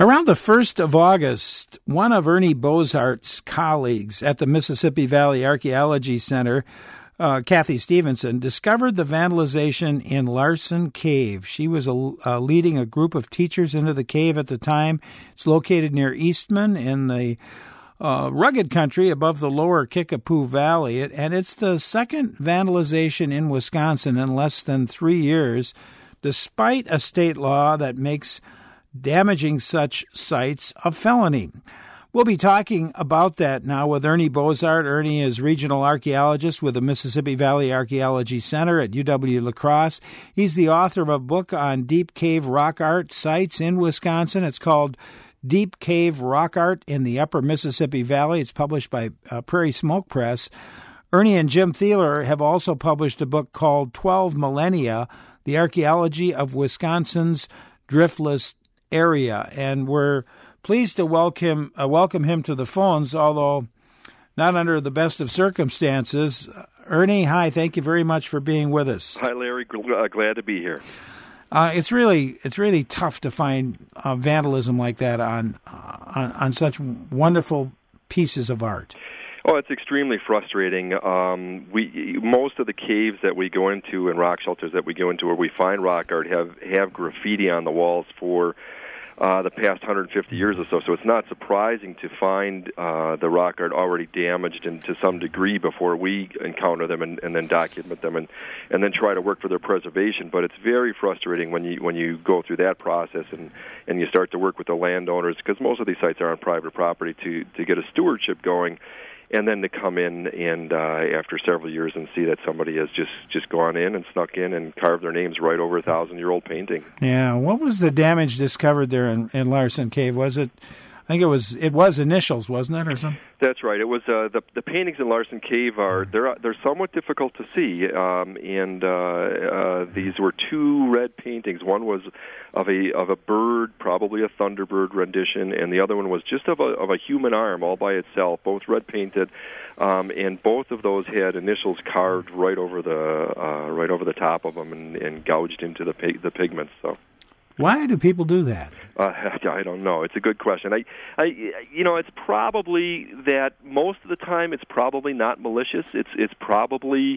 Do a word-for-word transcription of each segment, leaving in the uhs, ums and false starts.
Around the first of August, one of Ernie Bozart's colleagues at the Mississippi Valley Archaeology Center, uh, Kathy Stevenson, discovered the vandalization in Larson Cave. She was a, uh, leading a group of teachers into the cave at the time. It's located near Eastman in the uh, rugged country above the lower Kickapoo Valley, it, and it's the second vandalization in Wisconsin in less than three years, despite a state law that makes damaging such sites a felony. We'll be talking about that now with Ernie Bozart. Ernie is regional archaeologist with the Mississippi Valley Archaeology Center at U W-La Crosse. He's the author of a book on deep cave rock art sites in Wisconsin. It's called Deep Cave Rock Art in the Upper Mississippi Valley. It's published by uh, Prairie Smoke Press. Ernie and Jim Thieler have also published a book called twelve Millennia, The Archaeology of Wisconsin's Driftless Area, and we're pleased to welcome uh, welcome him to the phones, although not under the best of circumstances. Ernie, hi, thank you very much for being with us. Hi, Larry. Uh, glad to be here. Uh, it's really it's really tough to find uh, vandalism like that on, uh, on on such wonderful pieces of art. Oh, it's extremely frustrating. Um, we most of the caves that we go into and rock shelters that we go into where we find rock art have have graffiti on the walls for Uh, the past one hundred fifty years or so, so it's not surprising to find uh, the rock art already damaged and to some degree before we encounter them and, and then document them and, and then try to work for their preservation. But it's very frustrating when you when you go through that process and, and you start to work with the landowners, because most of these sites are on private property, to, to get a stewardship going, and then to come in and uh, after several years and see that somebody has just, just gone in and snuck in and carved their names right over a thousand-year-old painting. Yeah, what was the damage discovered there in, in Larson Cave? Was it, I think it was it was initials, wasn't it, or something? That's right. It was uh, the the paintings in Larson Cave are they're they're somewhat difficult to see, um, and uh, uh, these were two red paintings. One was of a of a bird, probably a thunderbird rendition, and the other one was just of a of a human arm all by itself, both red painted, um, and both of those had initials carved right over the uh, right over the top of them and, and gouged into the pig, the pigments. So. Why do people do that? Uh, I don't know. It's a good question. I, I, you know, it's probably that most of the time it's probably not malicious. It's it's probably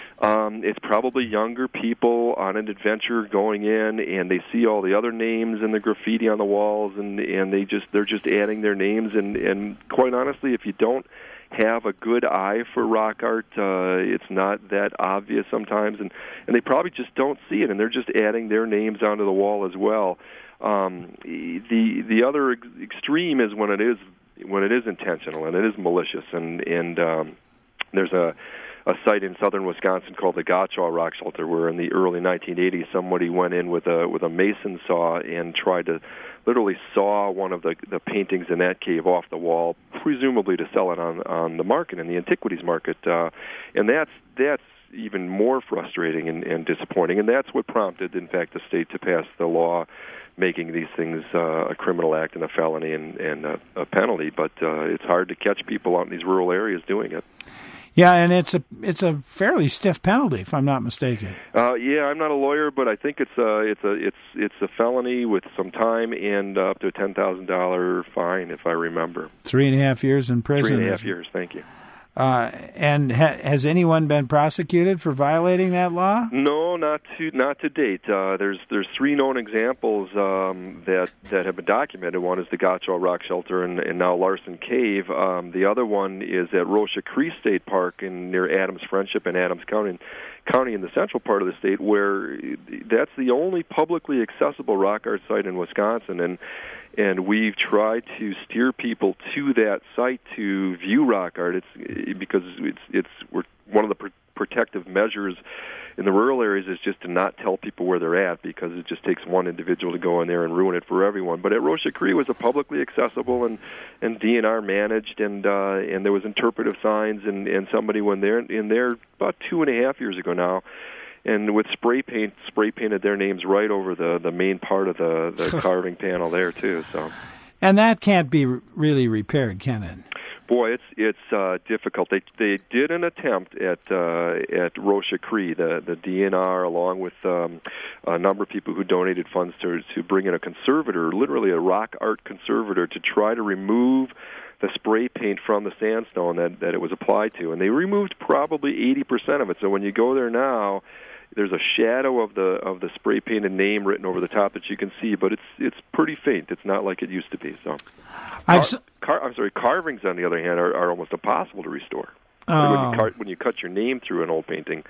um, it's probably younger people on an adventure going in, and they see all the other names and the graffiti on the walls, and and they just they're just adding their names. And, and quite honestly, if you don't have a good eye for rock art, uh, it's not that obvious sometimes, and, and they probably just don't see it, and they're just adding their names onto the wall as well. Um, the the other ex- extreme is when it is when it is intentional and it is malicious, and and um, there's a a site in southern Wisconsin called the Gottschall Rock Shelter, where in the early nineteen eighties somebody went in with a with a mason saw and tried to literally saw one of the the paintings in that cave off the wall, presumably to sell it on on the market, in the antiquities market, uh, and that's that's even more frustrating and, and disappointing, and that's what prompted, in fact, the state to pass the law making these things uh, a criminal act and a felony and, and a, a penalty. But uh, it's hard to catch people out in these rural areas doing it. Yeah, and it's a it's a fairly stiff penalty, if I'm not mistaken. Uh, yeah, I'm not a lawyer, but I think it's a it's a it's it's a felony with some time and up to a ten thousand dollar fine, if I remember. Three and a half years in prison. Three and a half years. Thank you. Uh, and ha- has anyone been prosecuted for violating that law? No, not to not to date. Uh, there's there's three known examples um, that that have been documented. One is the Gottschall Rock Shelter and, and now Larson Cave. Um, the other one is at Rocha Cree State Park in near Adams Friendship in Adams County, County in the central part of the state, where that's the only publicly accessible rock art site in Wisconsin, and. And we've tried to steer people to that site to view rock art. It's because it's it's we're, one of the pr- protective measures in the rural areas is just to not tell people where they're at, because it just takes one individual to go in there and ruin it for everyone. But at Rocha Cree was a publicly accessible and, and D N R managed, and uh, and there was interpretive signs, and, and somebody went there in there about two and a half years ago now, and with spray paint, spray painted their names right over the, the main part of the, the carving panel there, too. So, and that can't be really repaired, can it? Boy, it's it's uh, difficult. They they did an attempt at uh, at Rocha Cree, the the D N R, along with um, a number of people who donated funds to to bring in a conservator, literally a rock art conservator, to try to remove the spray paint from the sandstone that that it was applied to, and they removed probably eighty percent of it. So when you go there now, there's a shadow of the of the spray painted name written over the top that you can see, but it's it's pretty faint. It's not like it used to be. So, car, car, I'm sorry, carvings on the other hand are, are almost impossible to restore. Oh. When you cut, when you cut your name through an old painting,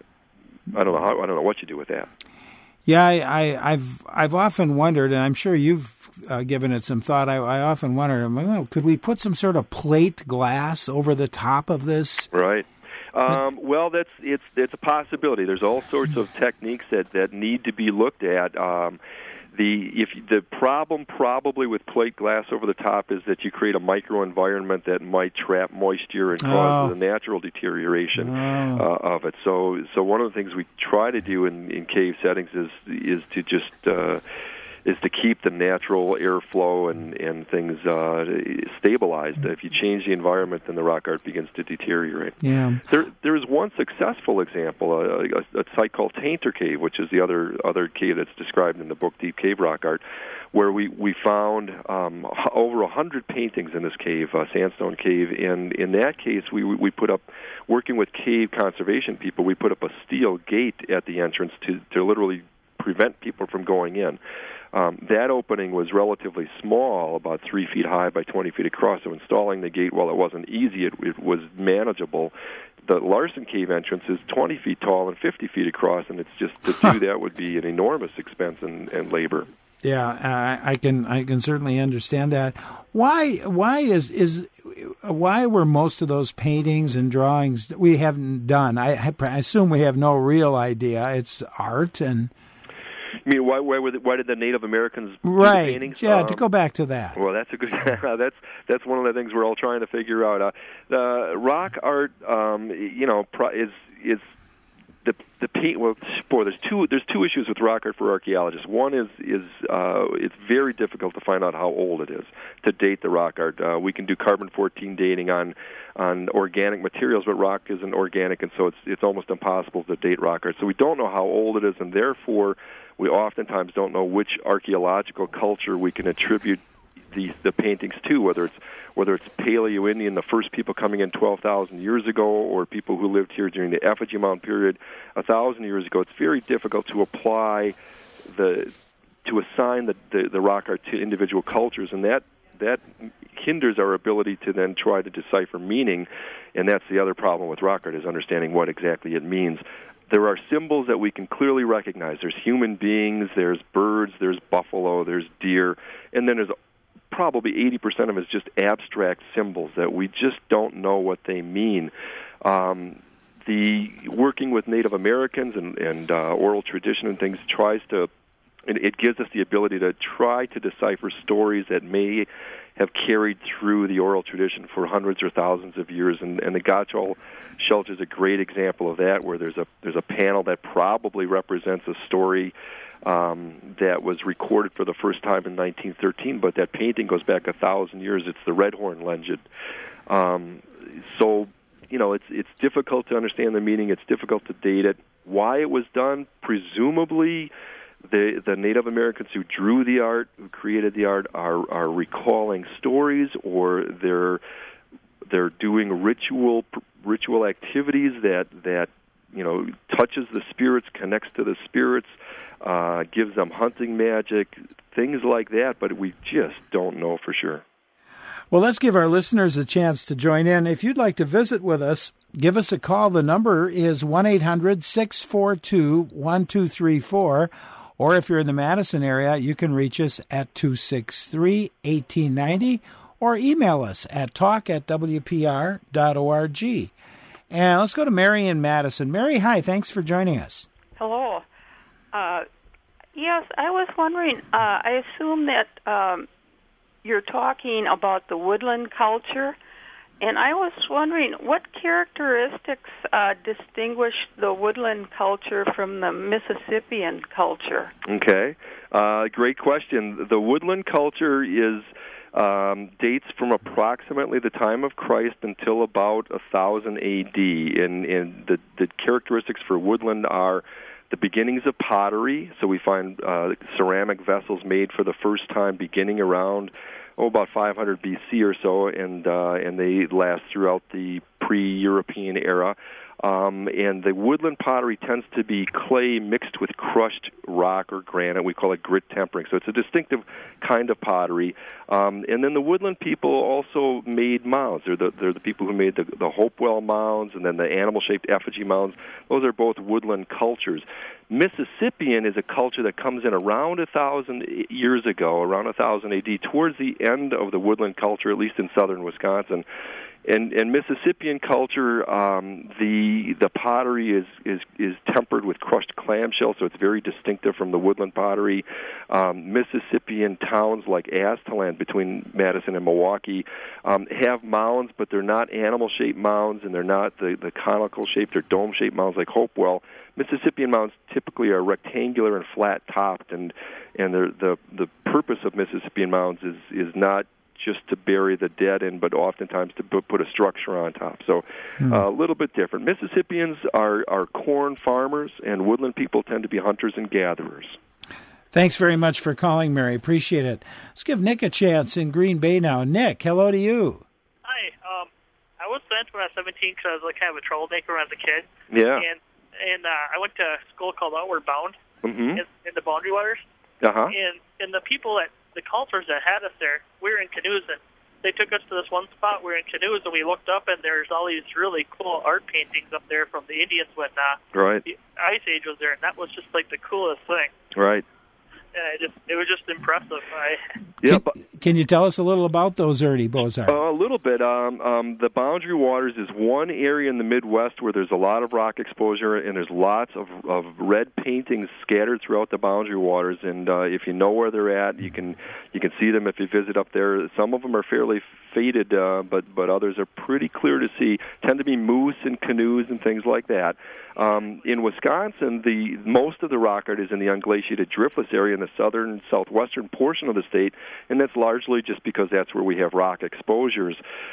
I don't know how I don't know what you do with that. Yeah, I, I, I've I've often wondered, and I'm sure you've uh, given it some thought. I, I often wonder, well, could we put some sort of plate glass over the top of this? Right. Um, well, that's it's it's a possibility. There's all sorts of techniques that, that need to be looked at. Um, the if the problem probably with plate glass over the top is that you create a microenvironment that might trap moisture and cause oh. the natural deterioration oh. uh, of it. So so one of the things we try to do in, in cave settings is is to just uh, is to keep the natural airflow and, and things uh, stabilized. If you change the environment, then the rock art begins to deteriorate. Yeah. There, there is one successful example, a, a, a site called Tainter Cave, which is the other other cave that's described in the book Deep Cave Rock Art, where we, we found um, over one hundred paintings in this cave, uh, sandstone cave, and in that case, we, we put up, working with cave conservation people, we put up a steel gate at the entrance to, to literally prevent people from going in. Um, that opening was relatively small, about three feet high by twenty feet across, so installing the gate, while it wasn't easy, it, it was manageable. The Larson Cave entrance is twenty feet tall and fifty feet across, and it's just to do that would be an enormous expense and, and labor. Yeah, I, I can I can certainly understand that. Why why is is why were most of those paintings and drawings we haven't done? I, I assume we have no real idea. It's art and. I mean, why why, were the, why did the Native Americans do right. the paintings? Yeah, um, to go back to that. Well, that's a good. that's that's one of the things we're all trying to figure out. Uh, the rock art, um, you know, is is the the paint. Well, boy, there's two there's two issues with rock art for archaeologists. One is is uh, it's very difficult to find out how old it is to date the rock art. Uh, we can do carbon fourteen dating on on organic materials, but rock isn't organic, and so it's it's almost impossible to date rock art. So we don't know how old it is, and therefore we oftentimes don't know which archaeological culture we can attribute the the paintings to, whether it's whether it's Paleo-Indian, the first people coming in twelve thousand years ago, or people who lived here during the Effigy Mound period one thousand years ago. It's very difficult to apply the to assign the, the, the rock art to individual cultures, and that that hinders our ability to then try to decipher meaning, and that's the other problem with rock art, is understanding what exactly it means. There are symbols that we can clearly recognize. There's human beings, there's birds, there's buffalo, there's deer, and then there's probably eighty percent of it is just abstract symbols that we just don't know what they mean. Um, the working with Native Americans and, and uh, oral tradition and things tries to, it, it gives us the ability to try to decipher stories that may have carried through the oral tradition for hundreds or thousands of years, and, and the Gotchal shelter is a great example of that, where there's a there's a panel that probably represents a story um, that was recorded for the first time in nineteen thirteen, but that painting goes back a thousand years. It's the Redhorn legend. Um, so, you know, it's it's difficult to understand the meaning. It's difficult to date it. Why it was done, presumably, The the Native Americans who drew the art, who created the art, are are recalling stories, or they're they're doing ritual ritual activities that that you know touches the spirits, connects to the spirits, uh, gives them hunting magic, things like that. But we just don't know for sure. Well, let's give our listeners a chance to join in. If you'd like to visit with us, give us a call. The number is one eight hundred six four two one two three four. Or if you're in the Madison area, you can reach us at two six three, one eight nine zero or email us at talk at w p r dot org. And let's go to Mary in Madison. Mary, hi. Thanks for joining us. Hello. Uh, yes, I was wondering, uh, I assume that um, you're talking about the woodland culture. And I was wondering, what characteristics uh, distinguish the woodland culture from the Mississippian culture? Okay, uh, great question. The woodland culture is um, dates from approximately the time of Christ until about one thousand A D. And, and the, the characteristics for woodland are the beginnings of pottery. So we find uh, ceramic vessels made for the first time beginning around oh, about five hundred B C or so, and uh, and they last throughout the pre-European era. Um, and the woodland pottery tends to be clay mixed with crushed rock or granite. We call it grit tempering. So it's a distinctive kind of pottery. Um, and then the woodland people also made mounds. They're the, they're the people who made the, the Hopewell mounds and then the animal-shaped effigy mounds. Those are both woodland cultures. Mississippian is a culture that comes in around a thousand years ago, around one thousand A D, towards the end of the woodland culture, at least in southern Wisconsin. And, and Mississippian culture, um, the the pottery is, is is tempered with crushed clamshell, so it's very distinctive from the woodland pottery. Um, Mississippian towns like Aztalan, between Madison and Milwaukee, um, have mounds, but they're not animal-shaped mounds, and they're not the, the conical-shaped or dome-shaped mounds like Hopewell. Mississippian mounds typically are rectangular and flat-topped, and and the the purpose of Mississippian mounds is is not just to bury the dead in, but oftentimes to put a structure on top. So hmm. uh, a little bit different. Mississippians are, are corn farmers, and woodland people tend to be hunters and gatherers. Thanks very much for calling, Mary. Appreciate it. Let's give Nick a chance in Green Bay now. Nick, hello to you. Hi. Um, I was sent when I was seventeen because I was like kind of a troublemaker when I was a kid. Yeah. And and uh, I went to a school called Outward Bound mm-hmm. in, in the Boundary Waters. Uh-huh. And, and the people that the cultures that had us there, we were in canoes, and they took us to this one spot. We were in canoes, and we looked up, and there's all these really cool art paintings up there from the Indians when uh, right. the Ice Age was there, and that was just like the coolest thing. Right. And it just it was just impressive. I, yeah, can, but, can you tell us a little about those, Ernie Bozart? Uh, a little bit. Um, um, the Boundary Waters is one area in the Midwest where there's a lot of rock exposure, and there's lots of, of red paintings scattered throughout the Boundary Waters. And uh, if you know where they're at, you can you can see them if you visit up there. Some of them are fairly faded, uh, but but others are pretty clear to see. Tend to be moose and canoes and things like that. Um, in Wisconsin, the most of the rock art is in the unglaciated driftless area in the southern southwestern portion of the state, and that's largely just because that's where we have rock exposures.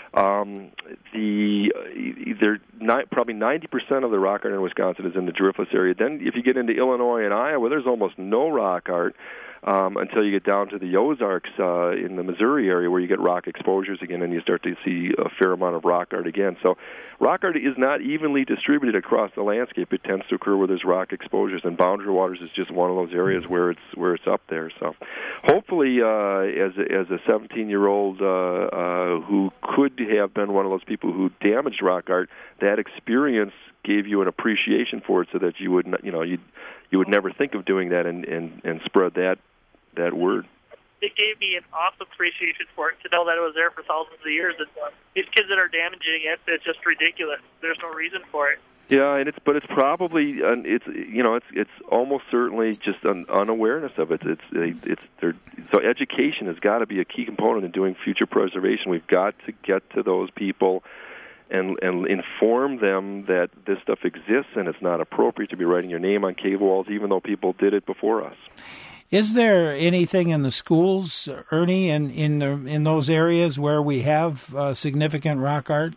Um, the either ni- probably ninety percent of the rock art in Wisconsin is in the driftless area. Then, if you get into Illinois and Iowa, there's almost no rock art. Um, until you get down to the Ozarks uh, in the Missouri area where you get rock exposures again and you start to see a fair amount of rock art again. So rock art is not evenly distributed across the landscape. It tends to occur where there's rock exposures, and Boundary Waters is just one of those areas where it's where it's up there. So hopefully uh, as, a, as a seventeen-year-old uh, uh, who could have been one of those people who damaged rock art, that experience gave you an appreciation for it so that you would, you know, you you would never think of doing that and, and, and spread that that word. It gave me an awesome appreciation for it to know that it was there for thousands of years. And these kids that are damaging it, it's just ridiculous. There's no reason for it. Yeah, and it's but it's probably uh, it's you know it's it's almost certainly just an unawareness of it. It's it's there. So education has got to be a key component in doing future preservation. We've got to get to those people and and inform them that this stuff exists and it's not appropriate to be writing your name on cave walls, even though people did it before us. Is there anything in the schools, Ernie, in in, the, in those areas where we have uh, significant rock art?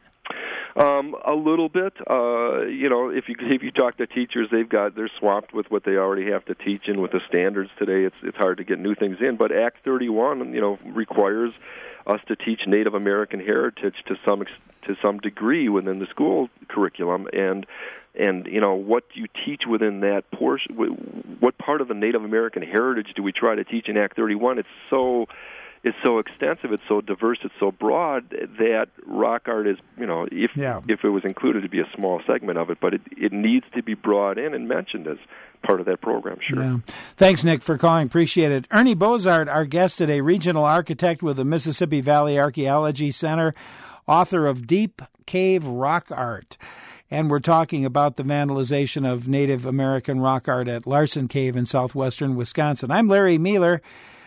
Um, a little bit. Uh, you know, if you if you talk to teachers, they've got they're swamped with what they already have to teach, and with the standards today, it's it's hard to get new things in. But Act thirty-one, you know, requires us to teach Native American heritage to some to some degree within the school curriculum, and and you know what you teach within that portion. What part of the Native American heritage do we try to teach in Act thirty-one? It's so It's so extensive, it's so diverse, it's so broad that rock art is, you know, if yeah. if it was included, it'd be a small segment of it, but it, it needs to be brought in and mentioned as part of that program, sure. Yeah. Thanks, Nick, for calling. Appreciate it. Ernie Bozart, our guest today, regional architect with the Mississippi Valley Archaeology Center, author of Deep Cave Rock Art. And we're talking about the vandalization of Native American rock art at Larson Cave in southwestern Wisconsin. I'm Larry Mueller.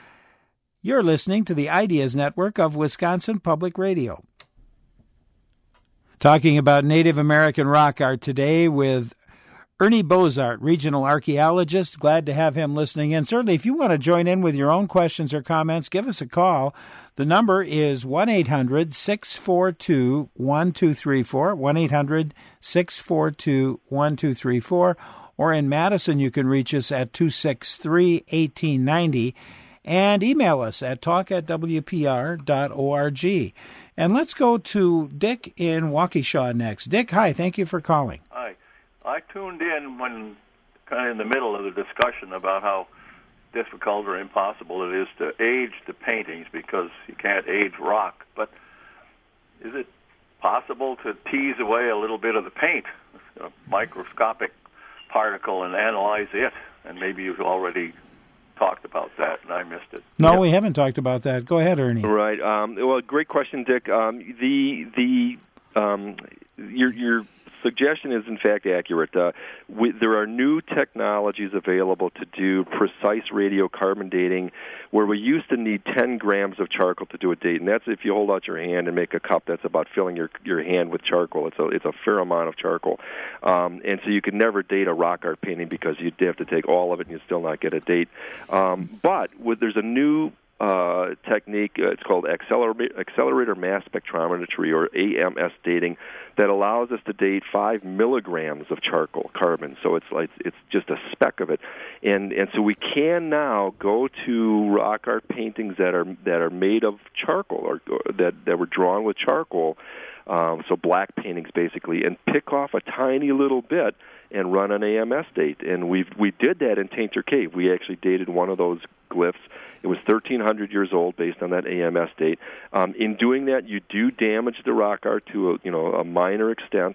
You're listening to the Ideas Network of Wisconsin Public Radio. Talking about Native American rock art today with Ernie Bozart, regional archaeologist. Glad to have him listening in. Certainly, if you want to join in with your own questions or comments, give us a call. The number is one eight hundred six four two one two three four, one eight hundred six four two one two three four, or in Madison, you can reach us at two six three, one eight nine zero, and email us at talk at w p r dot org. And let's go to Dick in Waukesha next. Dick, hi, thank you for calling. Hi. I tuned in when kind of in the middle of the discussion about how difficult or impossible it is to age the paintings because you can't age rock. But is it possible to tease away a little bit of the paint, a microscopic particle, and analyze it? And maybe you've already talked about that, and I missed it. No, yep. we haven't talked about that. Go ahead, Ernie. Right. Um, well, great question, Dick. Um, the the um, your your suggestion is in fact accurate. Uh, we, there are new technologies available to do precise radiocarbon dating, where we used to need ten grams of charcoal to do a date, and that's if you hold out your hand and make a cup. That's about filling your your hand with charcoal. It's a it's a fair amount of charcoal, um, and so you could never date a rock art painting because you'd have to take all of it and you'd still not get a date. Um, but with, there's a new Uh, technique. Uh, it's called accelerator, accelerator mass spectrometry, or A M S dating, that allows us to date five milligrams of charcoal carbon. So it's like it's just a speck of it, and and so we can now go to rock art paintings that are that are made of charcoal, or, or that that were drawn with charcoal. Um, so black paintings basically, and pick off a tiny little bit and run an A M S date. And we we did that in Tainter Cave. We actually dated one of those glyphs. It was thirteen hundred years old based on that A M S date. Um, in doing that, you do damage the rock art to a, you know a minor extent,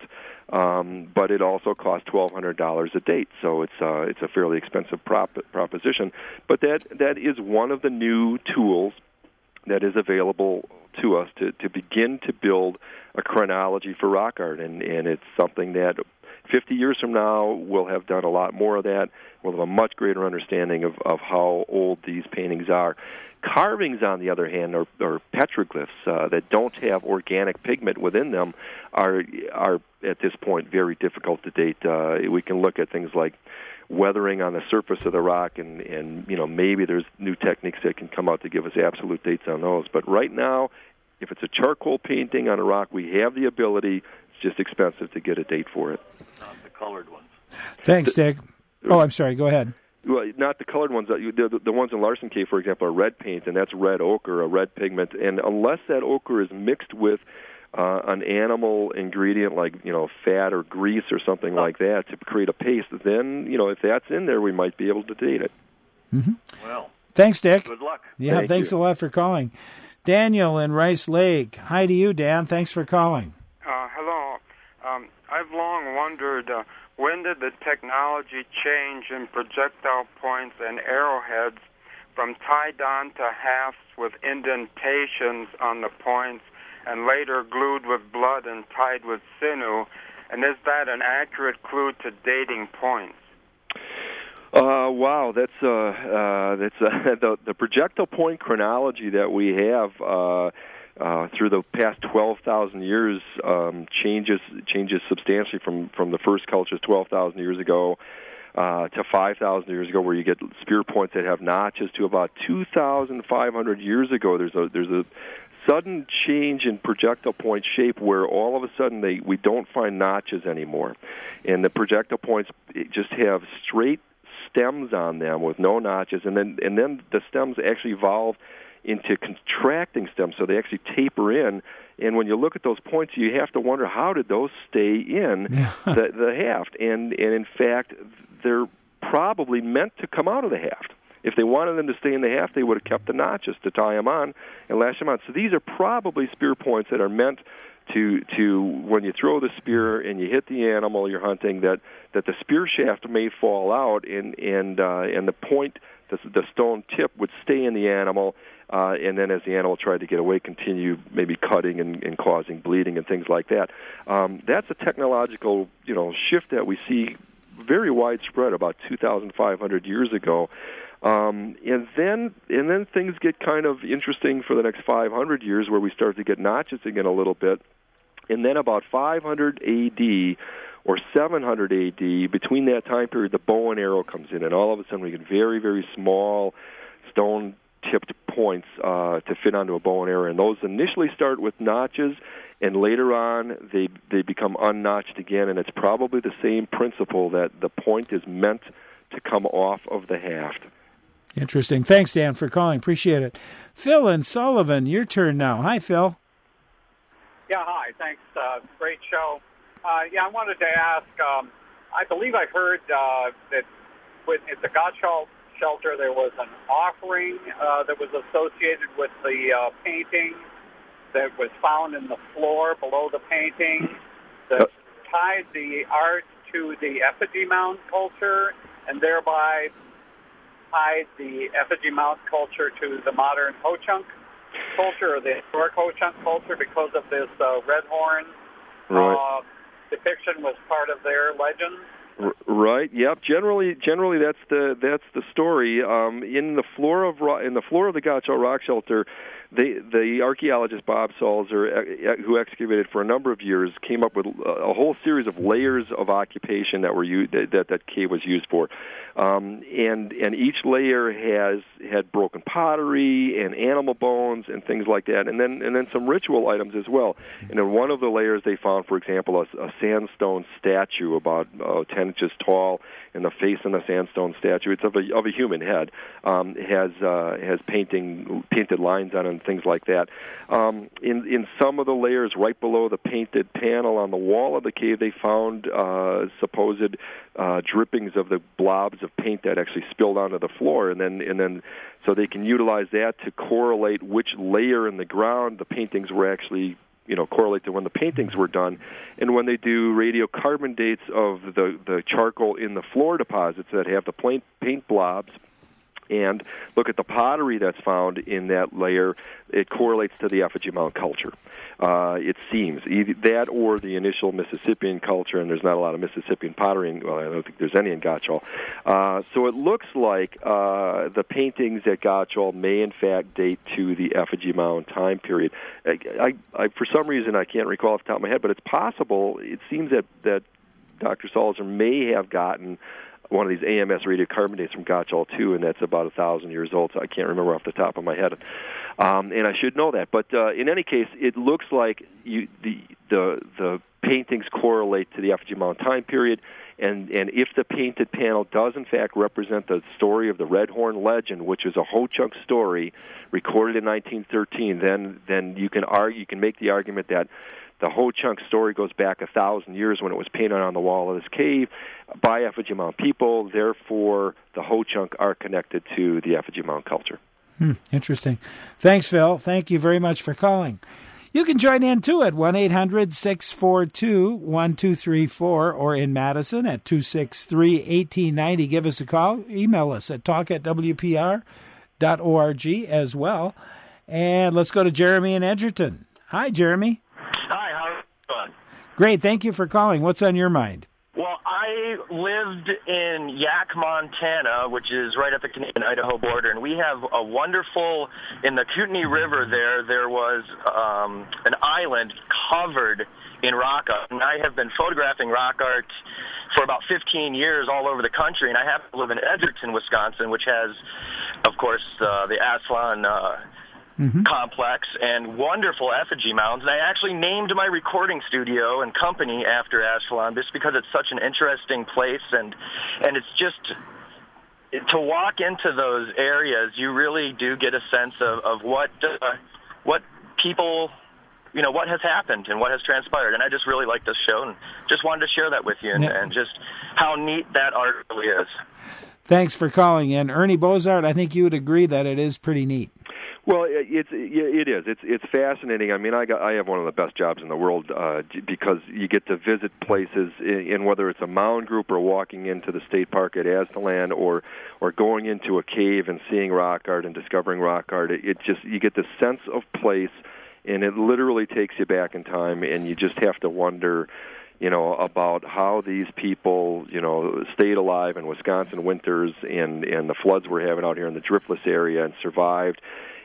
um, but it also costs twelve hundred dollars a date. So it's uh, it's a fairly expensive prop, proposition. But that that is one of the new tools that is available to us to, to begin to build a chronology for rock art, and, and it's something that fifty years from now we'll have done a lot more of that. We'll have a much greater understanding of, of how old these paintings are. Carvings, on the other hand, or, or petroglyphs uh, that don't have organic pigment within them are are at this point very difficult to date. Uh, we can look at things like weathering on the surface of the rock, and, and you know maybe there's new techniques that can come out to give us absolute dates on those. But right now, if it's a charcoal painting on a rock, we have the ability. It's just expensive to get a date for it. Not the colored ones. Thanks, Dick. Oh, I'm sorry. Go ahead. Well, not the colored ones. The, the ones in Larson Cave, for example, are red paint, and that's red ochre, a red pigment. And unless that ochre is mixed with uh, an animal ingredient like you know fat or grease or something like that to create a paste, then you know if that's in there, we might be able to date it. Mm-hmm. Well, thanks, Dick. Good luck. Yeah, Thank thanks you. a lot for calling. Daniel in Rice Lake. Hi to you, Dan. Thanks for calling. Uh, hello. Um, I've long wondered uh, when did the technology change in projectile points and arrowheads from tie-down to hafts with indentations on the points and later glued with blood and tied with sinew, and is that an accurate clue to dating points? Uh, wow, that's uh, uh, that's uh, the the projectile point chronology that we have uh, uh, through the past twelve thousand years um, changes changes substantially from, from the first cultures twelve thousand years ago uh, to five thousand years ago, where you get spear points that have notches, to about two thousand five hundred years ago. There's a there's a sudden change in projectile point shape where all of a sudden they we don't find notches anymore, and the projectile points just have straight stems on them with no notches, and then and then the stems actually evolve into contracting stems, so they actually taper in. And when you look at those points, you have to wonder, how did those stay in the, the haft? And and in fact, they're probably meant to come out of the haft. If they wanted them to stay in the haft, they would have kept the notches to tie them on and lash them on. So these are probably spear points that are meant to to when you throw the spear and you hit the animal you're hunting, that, that the spear shaft may fall out, and and uh, and the point, the, the stone tip, would stay in the animal, uh, and then as the animal tried to get away, continue maybe cutting and, and causing bleeding and things like that. Um, that's a technological you know shift that we see very widespread about two thousand five hundred years ago. Um, and then and then things get kind of interesting for the next five hundred years, where we start to get notches again a little bit. And then about five hundred A D, or seven hundred A D, between that time period, the bow and arrow comes in, and all of a sudden we get very, very small stone-tipped points uh, to fit onto a bow and arrow. And those initially start with notches, and later on they they become unnotched again, and it's probably the same principle that the point is meant to come off of the haft. Interesting. Thanks, Dan, for calling. Appreciate it. Phil and Sullivan, your turn now. Hi, Phil. Yeah, hi. Thanks. Uh, great show. Uh, yeah, I wanted to ask, um, I believe I heard uh, that with, at the Gottschalk shelter there was an offering uh, that was associated with the uh, painting that was found in the floor below the painting that tied the art to the effigy mound culture and thereby tied the effigy mound culture to the modern Ho-Chunk culture or the historic Ho-Chunk culture because of this uh, red horn right. uh, depiction was part of their legend. Right. Yep. Generally, generally that's the that's the story. Um, in the floor of in the floor of the Gottschalk Rock Shelter, they, the archaeologist Bob Salzer, who excavated for a number of years, came up with a whole series of layers of occupation that were used, that that cave was used for, um, and and each layer has had broken pottery and animal bones and things like that, and then and then some ritual items as well. And in one of the layers, they found, for example, a, a sandstone statue about uh, ten inches tall, and the face in the sandstone statue, it's of a of a human head, um, has uh, has painting painted lines on it and things like that. Um, in in some of the layers, right below the painted panel on the wall of the cave, they found uh, supposed uh, drippings of the blobs of paint that actually spilled onto the floor, and then and then so they can utilize that to correlate which layer in the ground the paintings were actually, you know, correlate to when the paintings were done. And when they do radiocarbon dates of the, the charcoal in the floor deposits that have the paint, paint blobs, and look at the pottery that's found in that layer, it correlates to the effigy mound culture. Uh, it seems either that or the initial Mississippian culture, and there's not a lot of Mississippian pottery. In, well, I don't think there's any in Gottschalk. Uh, so it looks like uh, the paintings at Gottschalk may, in fact, date to the effigy mound time period. I, I, I, for some reason, I can't recall off the top of my head, but it's possible. It seems that that Doctor Salzer may have gotten one of these A M S radiocarbon dates from Gottschalk too, and that's about a thousand years old. So I can't remember off the top of my head, um, and I should know that. But uh, in any case, it looks like you, the the the paintings correlate to the effigy mound time period, and and if the painted panel does in fact represent the story of the Red Horn legend, which is a Ho-Chunk story recorded in nineteen thirteen, then then you can argue, you can make the argument that the Ho-Chunk story goes back a thousand years when it was painted on the wall of this cave by effigy mound people. Therefore, the Ho-Chunk are connected to the effigy mound culture. Hmm, interesting. Thanks, Phil. Thank you very much for calling. You can join in, too, at one eight hundred six four two one two three four or in Madison at two six three one eight nine zero. Give us a call. Email us at talk at w p r dot org as well. And let's go to Jeremy in Edgerton. Hi, Jeremy. Hi, how are you doing? Great, thank you for calling. What's on your mind? Well, I lived in Yaak, Montana, which is right at the Canadian-Idaho border, and we have a wonderful, in the Kootenai River there, there was um, an island covered in rock art, and I have been photographing rock art for about fifteen years all over the country, and I happen to live in Edgerton, Wisconsin, which has, of course, uh, the Aswan uh Mm-hmm. complex and wonderful effigy mounds. And I actually named my recording studio and company after Ashkelon just because it's such an interesting place, and and it's just to walk into those areas, you really do get a sense of, of what uh, what people, you know, what has happened and what has transpired. And I just really like this show and just wanted to share that with you, and, yeah. and just how neat that art really is. Thanks for calling in. Ernie Bozart, I think you would agree that it is pretty neat. Well, it's it is. It's it's fascinating. I mean, I got I have one of the best jobs in the world uh, because you get to visit places, in, in whether it's a mound group or walking into the state park at Aztalan, or or going into a cave and seeing rock art and discovering rock art. It, it just you get the sense of place, and it literally takes you back in time, and you just have to wonder, you know, about how these people, you know, stayed alive in Wisconsin winters and and the floods we're having out here in the driftless area and survived.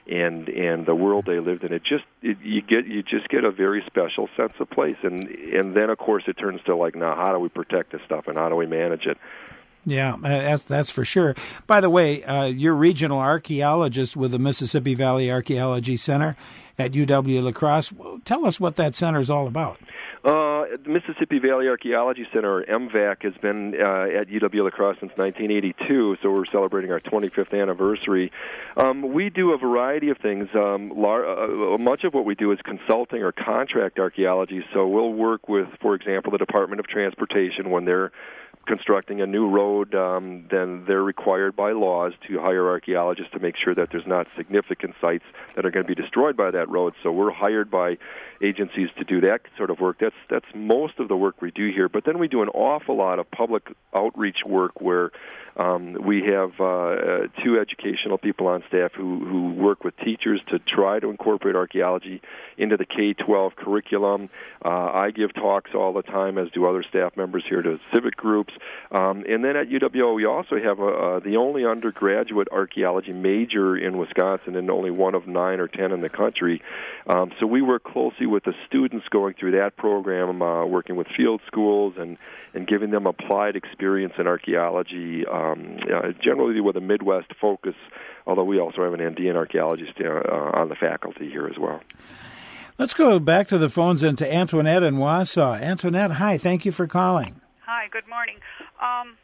and and the world they lived in. It just it, you get you just get a very special sense of place, and and then of course it turns to like, now how do we protect this stuff and how do we manage it? Yeah, that's, that's for sure. By the way, uh, you're regional archaeologist with the Mississippi Valley Archaeology Center at U W-La Crosse. Tell us what that center is all about. Uh, the Mississippi Valley Archaeology Center, or M V A C, has been uh, at U W-La Crosse since nineteen eighty-two, so we're celebrating our twenty-fifth anniversary. Um, we do a variety of things. Um, lar- uh, much of what we do is consulting or contract archaeology, so we'll work with, for example, the Department of Transportation when they're constructing a new road. Um, then they're required by laws to hire archaeologists to make sure that there's not significant sites that are going to be destroyed by that road. So we're hired by agencies to do that sort of work. That's that's most of the work we do here. But then we do an awful lot of public outreach work where um, we have uh, uh, two educational people on staff who, who work with teachers to try to incorporate archaeology into the K twelve curriculum. Uh, I give talks all the time, as do other staff members here, to civic groups. Um, and then at U W O, we also have a, uh, the only undergraduate archaeology major in Wisconsin, and only one of nine or ten in the country. Um, so we work closely with the students going through that program, uh, working with field schools and, and giving them applied experience in archaeology, um, uh, generally with a Midwest focus, although we also have an Andean archaeologist uh, on the faculty here as well. Let's go back to the phones and to Antoinette in Wausau. Antoinette, hi. Thank you for calling. Hi, good morning. Um,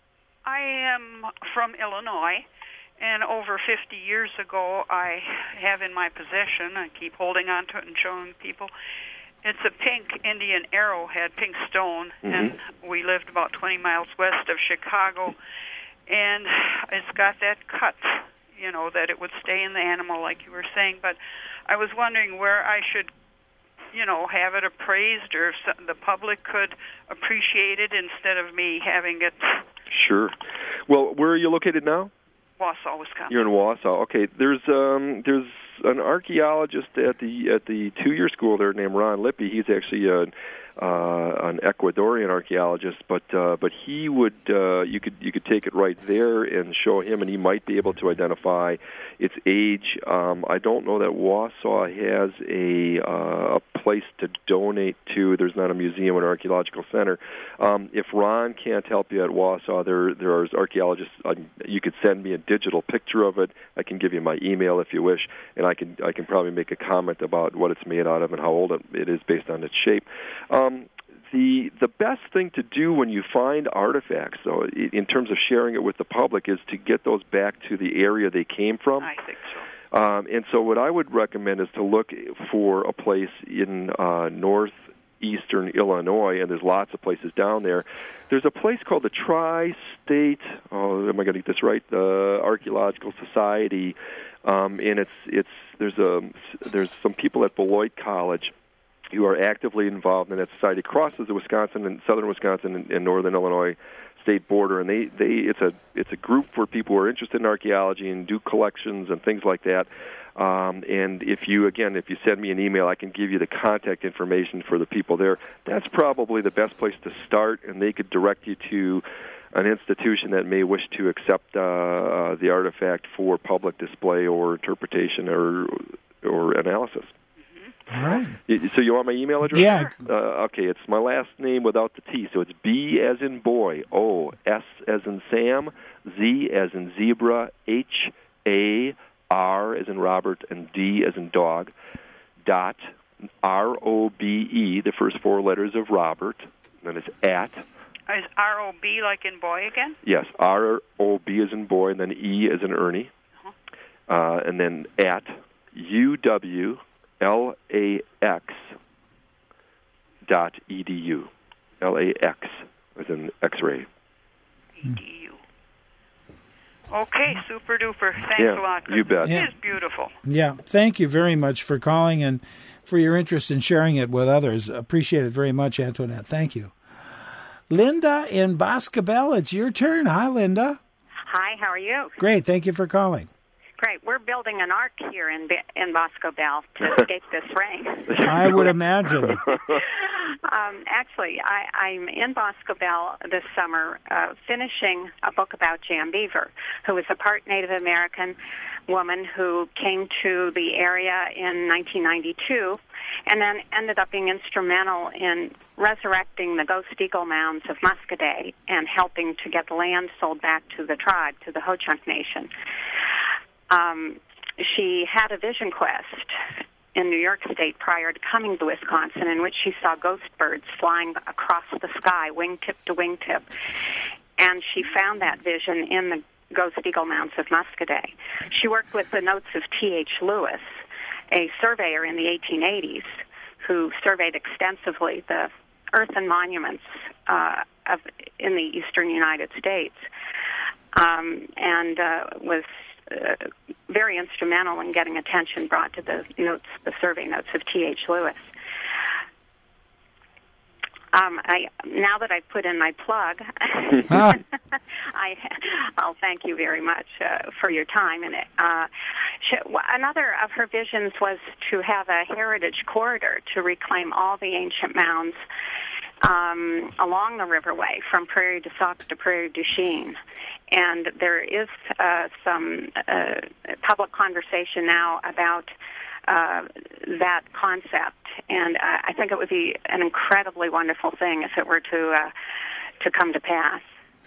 I am from Illinois, and over fifty years ago, I have in my possession, I keep holding on to it and showing people, it's a pink Indian arrowhead, pink stone, mm-hmm. and we lived about twenty miles west of Chicago, and it's got that cut, you know, that it would stay in the animal, like you were saying, but I was wondering where I should, you know, have it appraised, or if the public could appreciate it instead of me having it. Sure. Well, where are you located now? Wausau, Wisconsin. You're in Wausau. Okay. There's um there's an archaeologist at the at the two-year school there named Ron Lippy. He's actually a Uh, an Ecuadorian archaeologist, but uh, but he would uh, you could you could take it right there and show him, and he might be able to identify its age. Um, I don't know that Wausau has a uh, a place to donate to. There's not a museum or an archaeological center. Um, if Ron can't help you at Wausau, there there are archaeologists. Uh, you could send me a digital picture of it. I can give you my email if you wish, and I can I can probably make a comment about what it's made out of and how old it, it is based on its shape. Um, The the best thing to do when you find artifacts, though, in terms of sharing it with the public, is to get those back to the area they came from. I think so. Um, and so what I would recommend is to look for a place in uh, northeastern Illinois, and there's lots of places down there. There's a place called the Tri-State, oh, am I going to get this right, the Archaeological Society, um, and it's it's there's a there's some people at Beloit College who are actively involved in that society. Crosses the Wisconsin and southern Wisconsin and, and northern Illinois state border, and they, they it's a it's a group for people who are interested in archaeology and do collections and things like that. Um, and if you again, if you send me an email, I can give you the contact information for the people there. That's probably the best place to start, and they could direct you to an institution that may wish to accept uh, uh, the artifact for public display or interpretation or or analysis. All right. So you want my email address? Yeah. Uh, okay, it's my last name without the T, so it's B as in boy, O, S as in Sam, Z as in zebra, H, A, R as in Robert, and D as in dog, dot, R O B E, the first four letters of Robert, and then it's at. Is R O B like in boy again? Yes, R O B as in boy, and then E as in Ernie, uh-huh. uh, and then at U W L A X dot E D U. L A X as in X-ray. E D U. Okay, super duper. Thanks yeah, a lot. You bet. It yeah. is beautiful. Yeah, thank you very much for calling and for your interest in sharing it with others. Appreciate it very much, Antoinette. Thank you. Linda in Boscobel, it's your turn. Hi, Linda. Hi, how are you? Great, thank you for calling. Great. We're building an ark here in in Boscobel to escape this rain. I would imagine. um, actually, I, I'm in Boscobel this summer uh, finishing a book about Jan Beaver, who was a part Native American, woman who came to the area in nineteen ninety-two and then ended up being instrumental in resurrecting the Ghost Eagle Mounds of Muscoda and helping to get the land sold back to the tribe, to the Ho-Chunk Nation. Um, she had a vision quest in New York State prior to coming to Wisconsin in which she saw ghost birds flying across the sky, wingtip to wingtip. And she found that vision in the Ghost Eagle Mounds of Muscoda. She worked with the notes of T H Lewis, a surveyor in the eighteen eighties who surveyed extensively the earthen monuments uh, of, in the eastern United States, um, and uh, was uh, very instrumental in getting attention brought to the notes, the survey notes of T H Lewis. Um, I, now that I've put in my plug, I, I'll thank you very much uh, for your time. And uh, she, another of her visions was to have a heritage corridor to reclaim all the ancient mounds um, along the riverway from Prairie du Sac to Prairie du Chien. And there is uh, some uh, public conversation now about Uh, that concept, and uh, I think it would be an incredibly wonderful thing if it were to uh, to come to pass.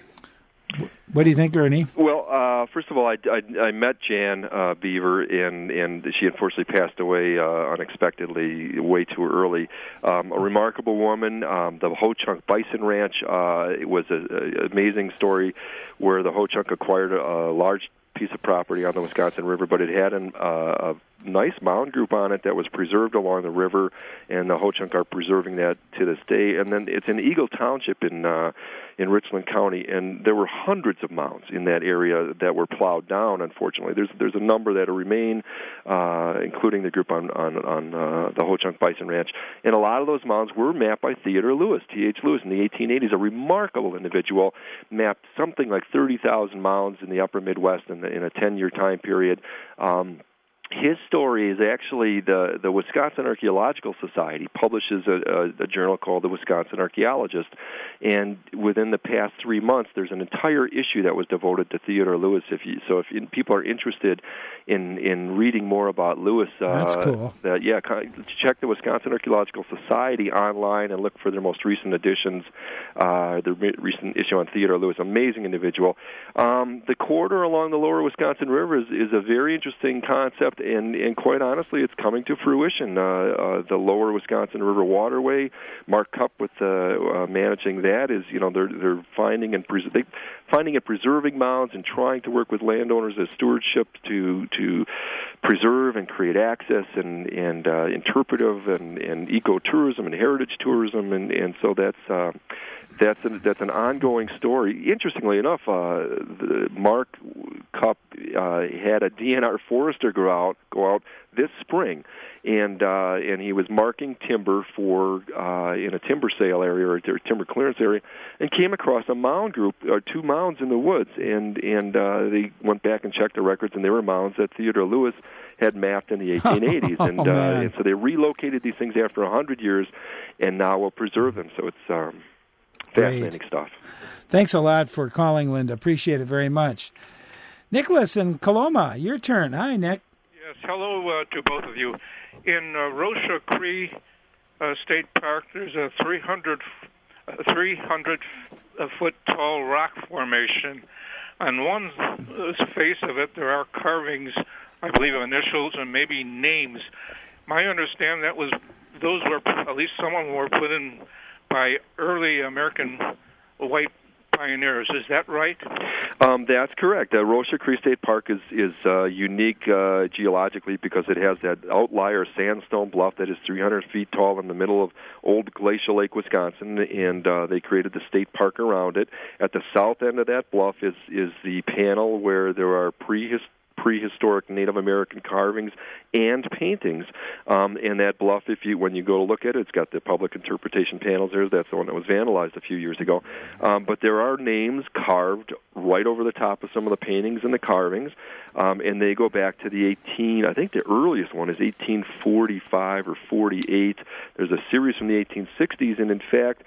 What do you think, Ernie? Well, uh, first of all, I, I, I met Jan uh, Beaver, and, and she unfortunately passed away uh, unexpectedly, way too early. Um, a remarkable woman. Um, the Ho-Chunk Bison Ranch uh, it was an amazing story where the Ho-Chunk acquired a, a large piece of property on the Wisconsin River, but it had an, uh, a nice mound group on it that was preserved along the river, and the Ho-Chunk are preserving that to this day. And then it's in Eagle Township in uh, in Richland County, and there were hundreds of mounds in that area that were plowed down. Unfortunately, there's there's a number that remain, uh, including the group on on, on uh, the Ho-Chunk Bison Ranch, and a lot of those mounds were mapped by Theodore Lewis, T H Lewis, in the eighteen eighties. A remarkable individual, mapped something like thirty thousand mounds in the upper Midwest in, the, in a ten-year time period. Um, His story is actually the, the Wisconsin Archaeological Society publishes a, a, a journal called The Wisconsin Archaeologist, and within the past three months, there's an entire issue that was devoted to Theodore Lewis. If you, so, if you, people are interested in, in reading more about Lewis, uh, that's cool. Uh, yeah, check the Wisconsin Archaeological Society online and look for their most recent editions. Uh, the re- recent issue on Theodore Lewis, amazing individual. Um, the corridor along the lower Wisconsin River is, is a very interesting concept. And, and quite honestly, it's coming to fruition. Uh, uh, the Lower Wisconsin River Waterway, Mark Cupp with uh, uh, managing that is, you know, they're they're finding and pres- they, finding and preserving mounds and trying to work with landowners as stewardship to to preserve and create access and and uh, interpretive and, and ecotourism and heritage tourism, and and so that's. Uh, That's an, that's an ongoing story. Interestingly enough, uh, the Mark Cupp uh, had a D N R forester go out go out this spring, and uh, and he was marking timber for uh, in a timber sale area or a timber clearance area, and came across a mound group or two mounds in the woods, and and uh, they went back and checked the records, and they were mounds that Theodore Lewis had mapped in the eighteen eighties, and, oh, uh, and so they relocated these things after a hundred years, and now will preserve them. So it's um, fascinating Great. stuff. Thanks a lot for calling, Linda. Appreciate it very much. Nicholas in Coloma, your turn. Hi, Nick. Yes, hello uh, to both of you. In uh, Rocha Cree uh, State Park, there's a three hundred, uh, three hundred foot tall rock formation. On one face of it, there are carvings, I believe, of initials and maybe names. My understanding that was those were at least some of them were put in by early American white pioneers. Is that right? Um, that's correct. Uh, Rocha Cree State Park is is uh, unique uh, geologically because it has that outlier sandstone bluff that is three hundred feet tall in the middle of old Glacial Lake, Wisconsin, and uh, they created the state park around it. At the south end of that bluff is is the panel where there are prehistoric prehistoric Native American carvings and paintings. Um, and that bluff, if you when you go to look at it, it's got the public interpretation panels there. That's the one that was vandalized a few years ago. Um, but there are names carved right over the top of some of the paintings and the carvings, um, and they go back to the eighteen. I think the earliest one is eighteen forty-five or forty-eight. There's a series from the eighteen sixties, and in fact,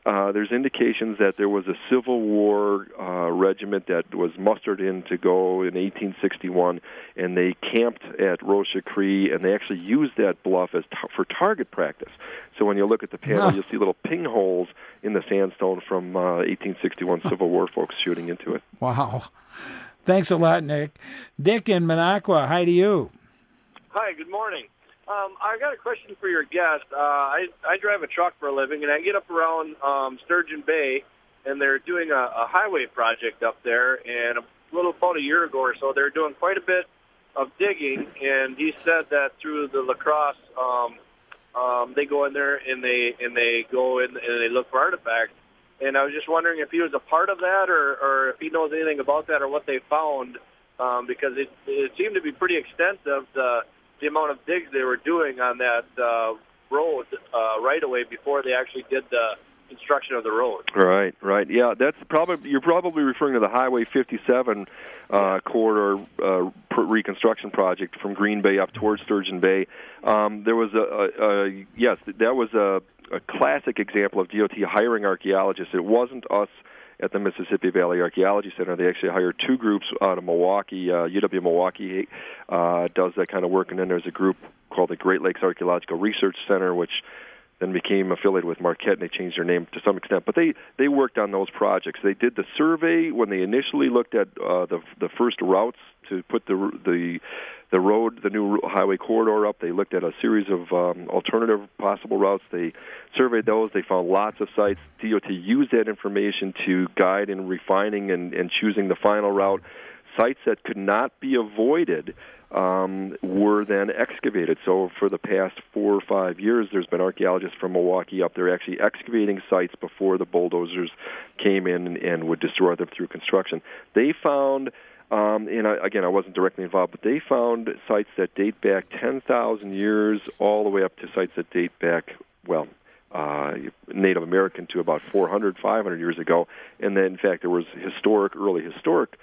Uh, there's indications that there was a Civil War uh, regiment that was mustered in to go in eighteen sixty-one, and they camped at Rocha Cree, and they actually used that bluff as t- for target practice. So when you look at the panel, Wow. you'll see little ping holes in the sandstone from uh, eighteen sixty-one Civil War folks shooting into it. Wow. Thanks a lot, Nick. Dick in Minocqua, hi to you. Hi, good morning. Um, I got a question for your guest. Uh, I, I drive a truck for a living, and I get up around um, Sturgeon Bay, and they're doing a, a highway project up there. And a little about a year ago or so, they're doing quite a bit of digging. And he said that through the La Crosse, um, um, they go in there and they and they go in and they look for artifacts. And I was just wondering if he was a part of that, or, or if he knows anything about that, or what they found, um, because it, it seemed to be pretty extensive. The the amount of digs they were doing on that uh, road uh, right away before they actually did the construction of the road. Right, right. Yeah, that's probably you're probably referring to the Highway fifty-seven uh, corridor uh, reconstruction project from Green Bay up towards Sturgeon Bay. Um, there was a, a, a yes, that was a, a classic example of D O T hiring archaeologists. It wasn't us at the Mississippi Valley Archaeology Center. They actually hired two groups out of Milwaukee. Uh, U W Milwaukee uh, does that kind of work, and then there's a group called the Great Lakes Archaeological Research Center, which then became affiliated with Marquette, and they changed their name to some extent. But they, they worked on those projects. They did the survey when they initially looked at uh, the the first routes to put the the the road, the new highway corridor up. They looked at a series of um, alternative possible routes. They surveyed those. They found lots of sites. D O T used that information to guide in refining and, and choosing the final route. Sites that could not be avoided um, were then excavated. So for the past four or five years, there's been archaeologists from Milwaukee up there actually excavating sites before the bulldozers came in and, and would destroy them through construction. They found... Um, and I, again, I wasn't directly involved, but they found sites that date back ten thousand years all the way up to sites that date back, well, uh, Native American to about four hundred, five hundred years ago. And then, in fact, there was historic, early historic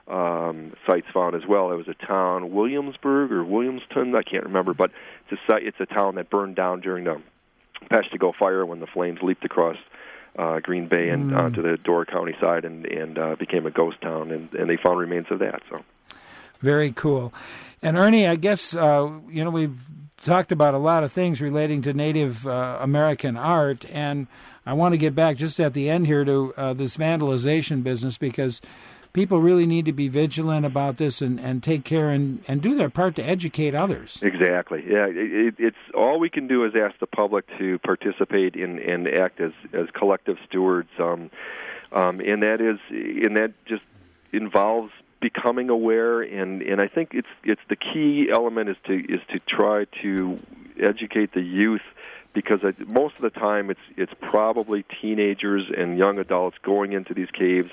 um, sites found as well. There was a town, Williamsburg or Williamston, I can't remember, but it's a, site, it's a town that burned down during the Peshtigo fire when the flames leaped across Uh, Green Bay and Mm. onto the Door County side, and and uh, became a ghost town, and, and they found remains of that. So, very cool. And Ernie, I guess uh, you know we've talked about a lot of things relating to Native uh, American art, and I want to get back just at the end here to uh, this vandalization business, because people really need to be vigilant about this and, and take care and, and do their part to educate others. Exactly. Yeah, it, it's all we can do is ask the public to participate in and act as as collective stewards, um, um, and that is and that just involves becoming aware. And, and I think it's it's the key element is to is to try to educate the youth, because most of the time it's it's probably teenagers and young adults going into these caves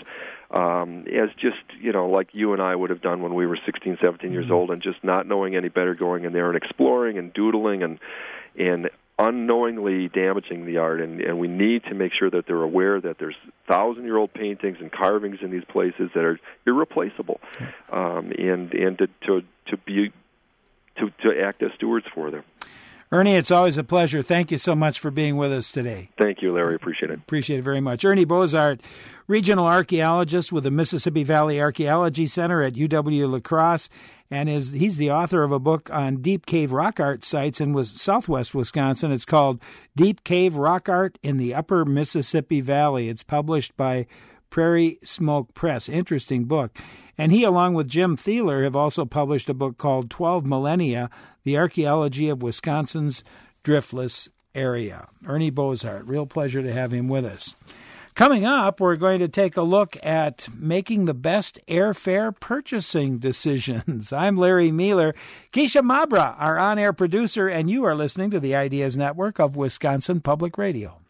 um, as just, you know, like you and I would have done when we were sixteen, seventeen years old, and just not knowing any better, going in there and exploring and doodling and and unknowingly damaging the art. And, and we need to make sure that they're aware that there's thousand-year-old paintings and carvings in these places that are irreplaceable, um, and and to to, to be to, to act as stewards for them. Ernie, it's always a pleasure. Thank you so much for being with us today. Thank you, Larry. Appreciate it. Appreciate it very much. Ernie Bozart, regional archaeologist with the Mississippi Valley Archaeology Center at U W La Crosse, and is he's the author of a book on deep cave rock art sites in southwest Wisconsin. It's called Deep Cave Rock Art in the Upper Mississippi Valley. It's published by Prairie Smoke Press. Interesting book. And he, along with Jim Thieler, have also published a book called twelve Millennia, The Archaeology of Wisconsin's Driftless Area. Ernie Bozart, real pleasure to have him with us. Coming up, we're going to take a look at making the best airfare purchasing decisions. I'm Larry Mealer. Keisha Mabra, our on-air producer, and you are listening to the Ideas Network of Wisconsin Public Radio.